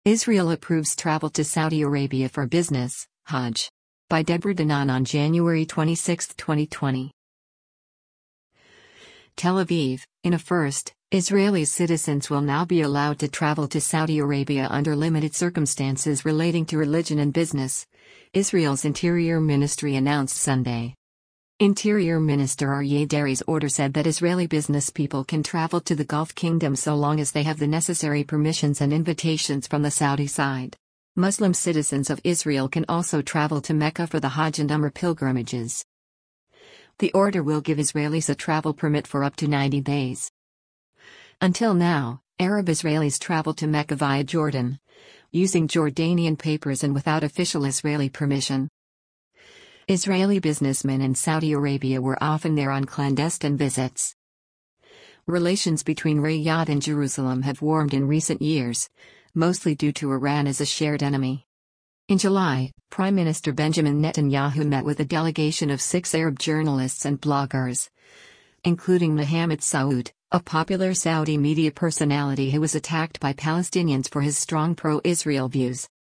Israel approves travel to Saudi Arabia for business, Hajj. By Deborah Danan on January 26, 2020. Tel Aviv, in a first, Israeli citizens will now be allowed to travel to Saudi Arabia under limited circumstances relating to religion and business, Israel's Interior Ministry announced Sunday. Interior Minister Aryeh Deri's order said that Israeli business people can travel to the Gulf Kingdom so long as they have the necessary permissions and invitations from the Saudi side. Muslim citizens of Israel can also travel to Mecca for the Hajj and Umrah pilgrimages. The order will give Israelis a travel permit for up to 90 days. Until now, Arab Israelis traveled to Mecca via Jordan, using Jordanian papers and without official Israeli permission. Israeli businessmen in Saudi Arabia were often there on clandestine visits. Relations between Riyadh and Jerusalem have warmed in recent years, mostly due to Iran as a shared enemy. In July, Prime Minister Benjamin Netanyahu met with a delegation of 6 Arab journalists and bloggers, including Mohammed Saud, a popular Saudi media personality who was attacked by Palestinians for his strong pro-Israel views.